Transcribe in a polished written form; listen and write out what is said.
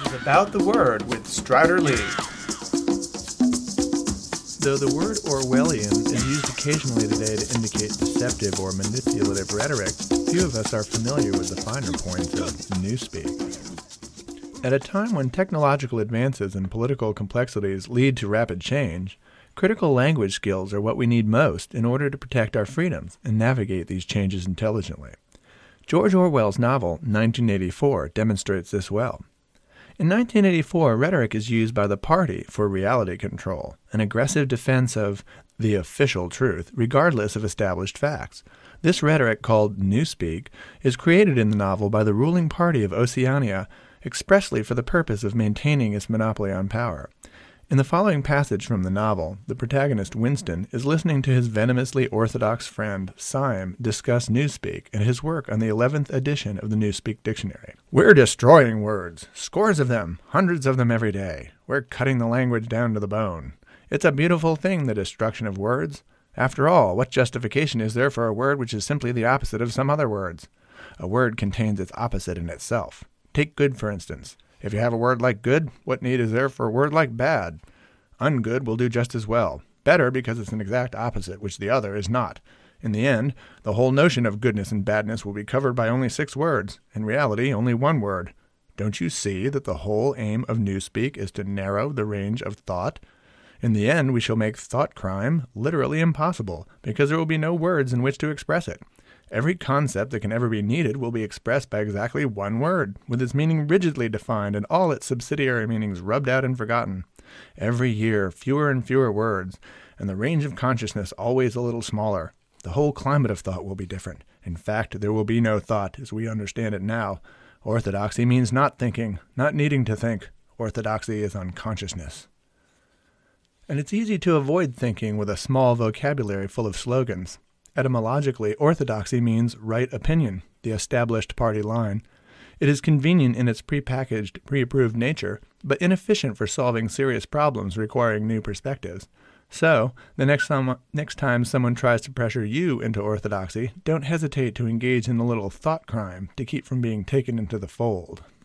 About the Word with Strider Lee. Though the word Orwellian is used occasionally today to indicate deceptive or manipulative rhetoric, few of us are familiar with the finer points of newspeak. At a time when technological advances and political complexities lead to rapid change, critical language skills are what we need most in order to protect our freedoms and navigate these changes intelligently. George Orwell's novel, 1984, demonstrates this well. In 1984, rhetoric is used by the party for reality control, an aggressive defense of the official truth, regardless of established facts. This rhetoric, called newspeak, is created in the novel by the ruling party of Oceania expressly for the purpose of maintaining its monopoly on power. In the following passage from the novel, the protagonist, Winston, is listening to his venomously orthodox friend, Syme, discuss newspeak and his work on the 11th edition of the Newspeak Dictionary. "We're destroying words. Scores of them, hundreds of them every day. We're cutting the language down to the bone. It's a beautiful thing, the destruction of words. After all, what justification is there for a word which is simply the opposite of some other words? A word contains its opposite in itself. Take good, for instance. If you have a word like good, what need is there for a word like bad? Ungood will do just as well. Better because it's an exact opposite, which the other is not. In the end, the whole notion of goodness and badness will be covered by only 6 words. In reality, only 1 word. Don't you see that the whole aim of newspeak is to narrow the range of thought? In the end, we shall make thought crime literally impossible, because there will be no words in which to express it. Every concept that can ever be needed will be expressed by exactly 1 word, with its meaning rigidly defined and all its subsidiary meanings rubbed out and forgotten. Every year, fewer and fewer words, and the range of consciousness always a little smaller. The whole climate of thought will be different. In fact, there will be no thought as we understand it now. Orthodoxy means not thinking, not needing to think. Orthodoxy is unconsciousness. And it's easy to avoid thinking with a small vocabulary full of slogans. Etymologically, orthodoxy means right opinion, the established party line. It is convenient in its prepackaged, pre-approved nature, but inefficient for solving serious problems requiring new perspectives. So, the next time someone tries to pressure you into orthodoxy, don't hesitate to engage in a little thought crime to keep from being taken into the fold.